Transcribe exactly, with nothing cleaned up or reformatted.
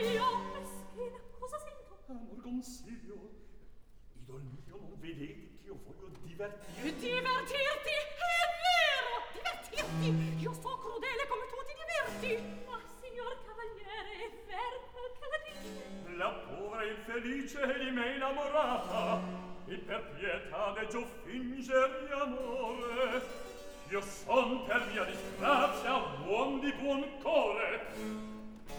consiglio? Meschina, cosa sento? Amor consiglio. Idol mio, non vedete che io voglio divertirti? Divertirti? È vero! Divertirti! Io so crudele come tu ti diverti! Ma, signor cavaliere, è vero quel che la dice? La povera infelice è di me innamorata e per pietà deggio fingere amore. Io son per mia disgrazia uom di buon core.